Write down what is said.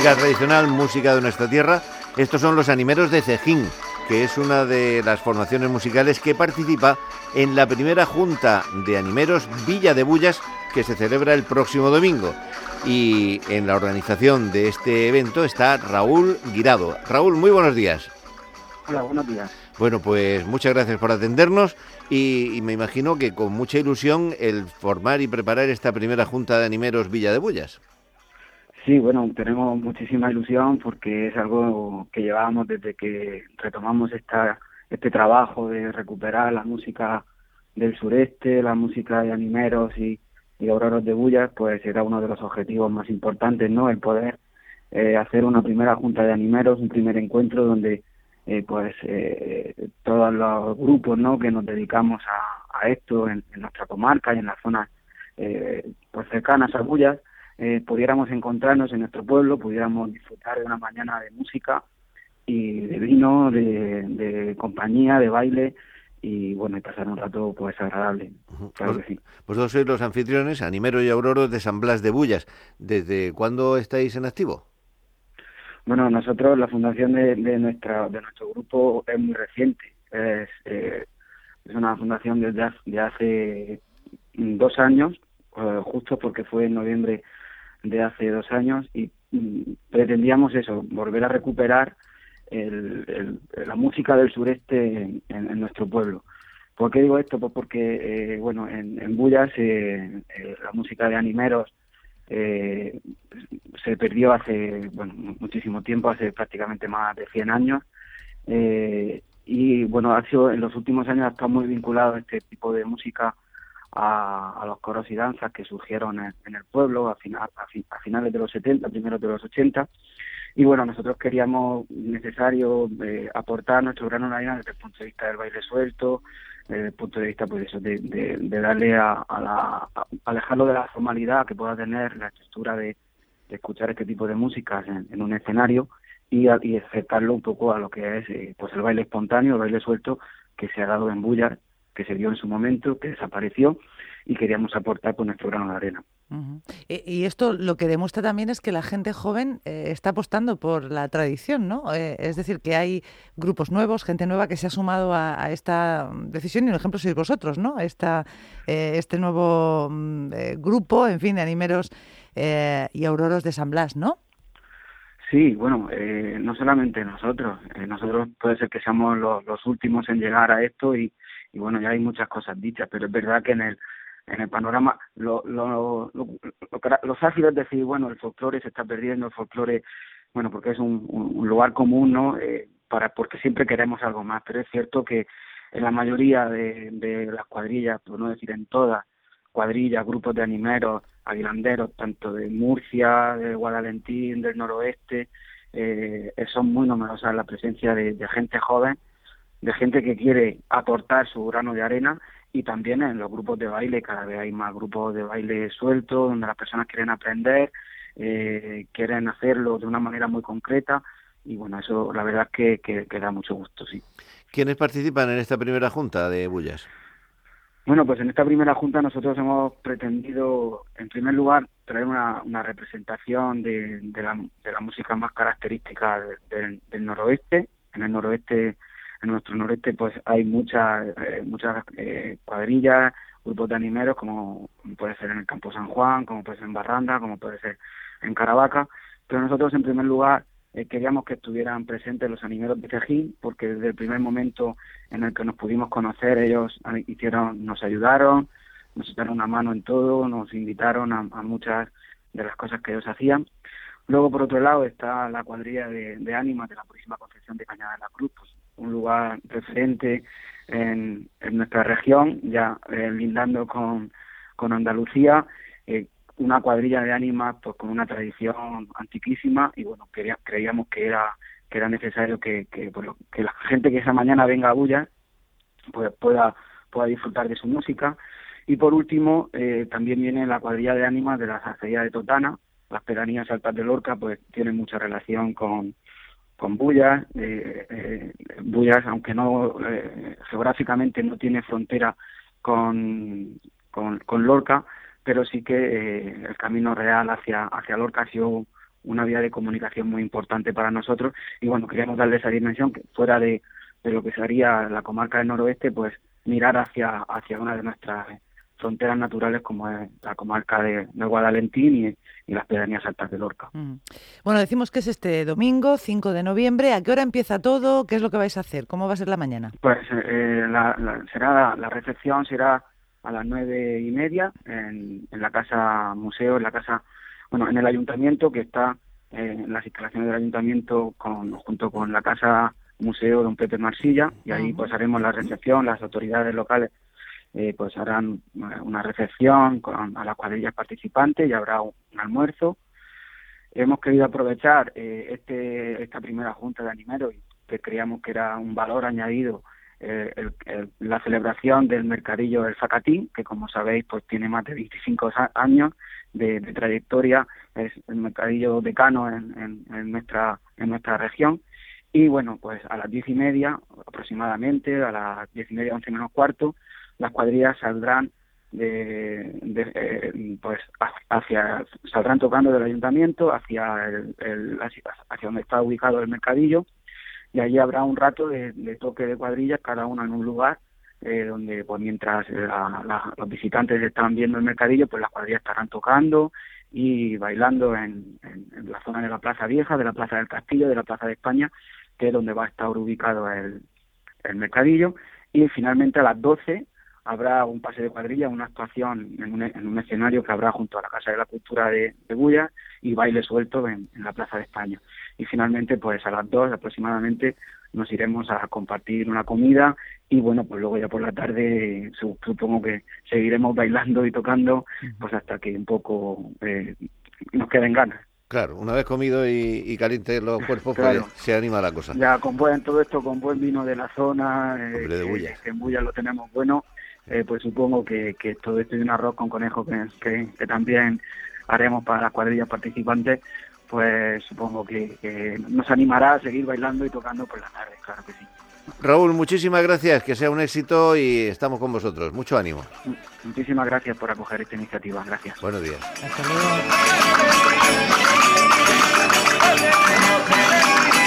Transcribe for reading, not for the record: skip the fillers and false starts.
música tradicional, música de nuestra tierra. Estos son los Animeros de Cejín, que es una de las formaciones musicales que participa en la primera Junta de Animeros Villa de Bullas, que se celebra el próximo domingo. Y en la organización de este evento está Raúl Guirado. Raúl, muy buenos días. Hola, buenos días. Bueno, pues muchas gracias por atendernos y me imagino que con mucha ilusión el formar y preparar esta primera Junta de Animeros Villa de Bullas. Sí, bueno, tenemos muchísima ilusión porque es algo que llevábamos desde que retomamos este trabajo de recuperar la música del sureste, la música de animeros y auroros de Bullas, pues era uno de los objetivos más importantes, ¿no? El poder hacer una primera junta de animeros, un primer encuentro donde todos los grupos, ¿no?, que nos dedicamos a esto en nuestra comarca y en las zonas pues cercanas a Bullas, pudiéramos encontrarnos en nuestro pueblo, pudiéramos disfrutar de una mañana de música y de vino, de compañía, de baile y bueno, y pasar un rato pues agradable. Claro que sí. Vosotros sois los anfitriones, Animeros y Auroros de San Blas de Bullas. ¿Desde cuándo estáis en activo? Bueno, nosotros, la fundación de nuestro grupo es muy reciente. Es una fundación de hace 2 años, justo porque fue en noviembre de hace 2 años, y pretendíamos eso, volver a recuperar la música del sureste en nuestro pueblo. ¿Por qué digo esto? Pues porque en Bullas la música de animeros se perdió hace muchísimo tiempo, hace prácticamente más de 100 años, y bueno, ha sido en los últimos años ha estado muy vinculado este tipo de música a los coros y danzas que surgieron en el pueblo a finales de los 70, primeros de los 80, y bueno, nosotros queríamos necesario aportar nuestro grano de arena desde el punto de vista del baile suelto, desde el punto de vista pues eso, de darle alejarlo de la formalidad que pueda tener la estructura de escuchar este tipo de música en un escenario y acercarlo un poco a lo que es pues el baile espontáneo, el baile suelto que se ha dado en Bullas, que se dio en su momento, que desapareció, y queríamos aportar pues nuestro grano de arena. Uh-huh. Y esto lo que demuestra también es que la gente joven está apostando por la tradición, ¿no? Es decir, que hay grupos nuevos, gente nueva que se ha sumado a esta decisión, y un ejemplo sois vosotros, ¿no? Este nuevo grupo, en fin, de animeros y auroros de San Blas, ¿no? Sí, bueno, no solamente nosotros puede ser que seamos los últimos en llegar a esto y bueno, ya hay muchas cosas dichas, pero es verdad que en el panorama lo fácil es decir, bueno, el folclore se está perdiendo, el folclore, bueno, porque es un lugar común, ¿no? Porque siempre queremos algo más, pero es cierto que en la mayoría de las cuadrillas, por no decir en todas, cuadrillas, grupos de animeros, aguilanderos, tanto de Murcia, de Guadalentín, del noroeste, son muy numerosas la presencia de gente joven, de gente que quiere aportar su grano de arena, y también en los grupos de baile cada vez hay más grupos de baile suelto donde las personas quieren aprender, quieren hacerlo de una manera muy concreta, y bueno, eso la verdad es que da mucho gusto, sí. ¿Quiénes participan en esta primera junta de Bullas? Bueno, pues en esta primera junta nosotros hemos pretendido, en primer lugar, traer una representación de la música más característica del noroeste. En nuestro noroeste, pues hay muchas cuadrillas, grupos de animeros, como puede ser en el Campo San Juan, como puede ser en Barranda, como puede ser en Caravaca, pero nosotros en primer lugar queríamos que estuvieran presentes los animeros de Cejín, porque desde el primer momento en el que nos pudimos conocer, ellos nos ayudaron, nos echaron una mano en todo, nos invitaron a muchas de las cosas que ellos hacían. Luego, por otro lado, está la cuadrilla de ánimas de la Purísima Concepción de Cañada de la Cruz, pues, un lugar referente en nuestra región, ya lindando con Andalucía, una cuadrilla de ánimas pues con una tradición antiquísima, y bueno, creíamos que era necesario que la gente que esa mañana venga a Bullas pues pueda disfrutar de su música. Y por último, también viene la cuadrilla de ánimas de la Zarcería de Totana. Las pedanías altas de Lorca pues tienen mucha relación con Bullas. Bullas, aunque no geográficamente no tiene frontera con Lorca, pero sí que el camino real hacia Lorca ha sido una vía de comunicación muy importante para nosotros, y bueno, queríamos darle esa dimensión que fuera de lo que sería la comarca del noroeste, pues mirar hacia una de nuestras fronteras naturales, como es la comarca de Guadalentín y las pedanías altas de Lorca. Bueno, decimos que es este domingo, 5 de noviembre. ¿A qué hora empieza todo? ¿Qué es lo que vais a hacer? ¿Cómo va a ser la mañana? Pues la recepción será a las 9:30 en la casa museo, en el ayuntamiento, que está en las instalaciones del ayuntamiento junto con la casa museo Don Pepe Marsilla, y ahí pues haremos la recepción. Las autoridades locales pues harán una recepción a las cuadrillas participantes y habrá un almuerzo. Hemos querido aprovechar esta primera junta de animeros, que creíamos que era un valor añadido, la celebración del mercadillo del Zacatín, que como sabéis pues tiene más de 25 años de trayectoria. Es el mercadillo decano en nuestra región. Y bueno, pues a las 10:30 aproximadamente, a las 10:30, 11 menos cuarto, las cuadrillas saldrán saldrán tocando del ayuntamiento hacia donde está ubicado el mercadillo, y allí habrá un rato de toque de cuadrillas, cada una en un lugar, donde pues mientras los visitantes están viendo el mercadillo, pues las cuadrillas estarán tocando y bailando en la zona de la Plaza Vieja, de la Plaza del Castillo, de la Plaza de España, que es donde va a estar ubicado el mercadillo. Y finalmente a las 12 habrá un pase de cuadrilla, una actuación en un escenario que habrá junto a la Casa de la Cultura de Bullas, y baile suelto en la Plaza de España. Y finalmente, pues a las 2 aproximadamente nos iremos a compartir una comida, y bueno, pues luego ya por la tarde supongo que seguiremos bailando y tocando, pues hasta que un poco nos queden ganas. Claro, una vez comido y caliente los cuerpos, claro, pues se anima la cosa. Ya todo esto con buen vino de la zona, de Bullas. Que en Bullas lo tenemos bueno, pues supongo que todo esto y un arroz con conejo que también haremos para las cuadrillas participantes, pues supongo que nos animará a seguir bailando y tocando por la tarde, claro que sí. Raúl, muchísimas gracias, que sea un éxito y estamos con vosotros. Mucho ánimo. Muchísimas gracias por acoger esta iniciativa. Gracias. Buenos días. Hasta luego.